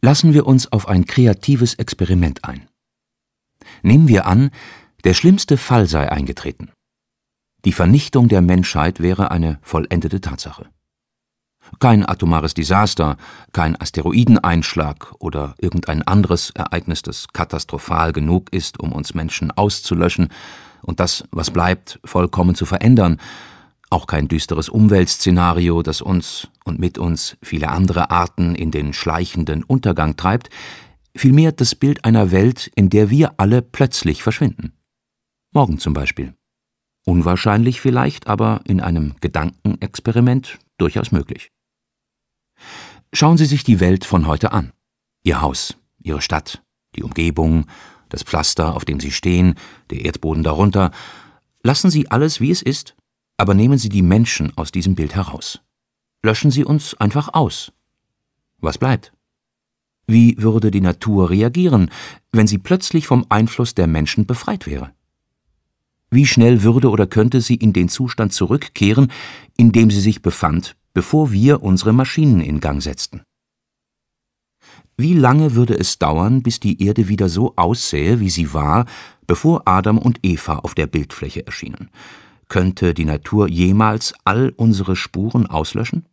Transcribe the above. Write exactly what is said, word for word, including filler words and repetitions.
Lassen wir uns auf ein kreatives Experiment ein. Nehmen wir an, der schlimmste Fall sei eingetreten. Die Vernichtung der Menschheit wäre eine vollendete Tatsache. Kein atomares Desaster, kein Asteroideneinschlag oder irgendein anderes Ereignis, das katastrophal genug ist, um uns Menschen auszulöschen und das, was bleibt, vollkommen zu verändern. Auch kein düsteres Umweltszenario, das uns und mit uns viele andere Arten in den schleichenden Untergang treibt, vielmehr das Bild einer Welt, in der wir alle plötzlich verschwinden. Morgen zum Beispiel. Unwahrscheinlich vielleicht, aber in einem Gedankenexperiment durchaus möglich. Schauen Sie sich die Welt von heute an. Ihr Haus, Ihre Stadt, die Umgebung, das Pflaster, auf dem Sie stehen, der Erdboden darunter. Lassen Sie alles, wie es ist, aber nehmen Sie die Menschen aus diesem Bild heraus. Löschen Sie uns einfach aus. Was bleibt? Wie würde die Natur reagieren, wenn sie plötzlich vom Einfluss der Menschen befreit wäre? Wie schnell würde oder könnte sie in den Zustand zurückkehren, in dem sie sich befand, bevor wir unsere Maschinen in Gang setzten? Wie lange würde es dauern, bis die Erde wieder so aussähe, wie sie war, bevor Adam und Eva auf der Bildfläche erschienen? Könnte die Natur jemals all unsere Spuren auslöschen?